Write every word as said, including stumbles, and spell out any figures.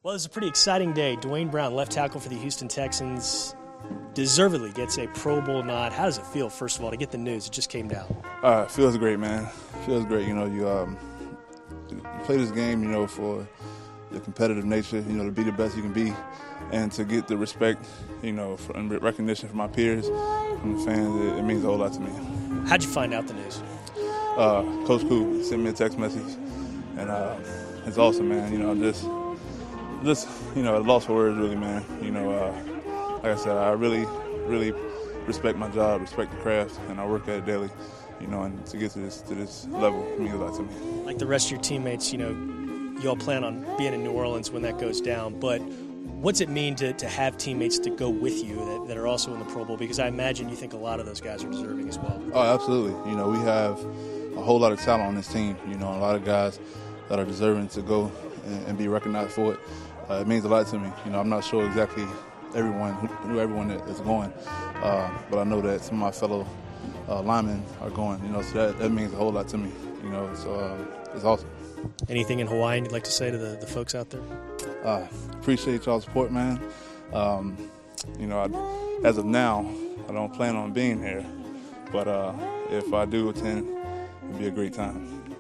Well, it's a pretty exciting day. Dwayne Brown, left tackle for the Houston Texans, deservedly gets a Pro Bowl nod. How does it feel, first of all, to get the news? It just came down. Uh, it feels great, man. It feels great. You know, you, um, you play this game, you know, for the competitive nature, you know, to be the best you can be and to get the respect, you know, for, and recognition from my peers, from the fans. It, it means a whole lot to me. How'd you find out the news? Uh, Coach Koo sent me a text message, and uh, it's awesome, man. You know, just, just, you know, lost for words, really, man. You know, uh, like I said, I really, really respect my job, respect the craft, and I work at it daily. You know, and to get to this to this level means a lot to me. Like the rest of your teammates, you know, you all plan on being in New Orleans when that goes down, but what's it mean to, to have teammates to go with you that, that are also in the Pro Bowl? Because I imagine you think a lot of those guys are deserving as well. Oh, absolutely. You know, we have a whole lot of talent on this team. You know, a lot of guys that are deserving to go and, and be recognized for it. Uh, it means a lot to me. You know, I'm not sure exactly everyone who, who everyone that is going, uh, but I know that some of my fellow uh, linemen are going. You know, so that, that means a whole lot to me. You know, so uh, it's awesome. Anything in Hawaiian you'd like to say to the, the folks out there? Uh, appreciate y'all's support, man. Um, you know, I, as of now, I don't plan on being here, but uh, if I do attend, it'll be a great time.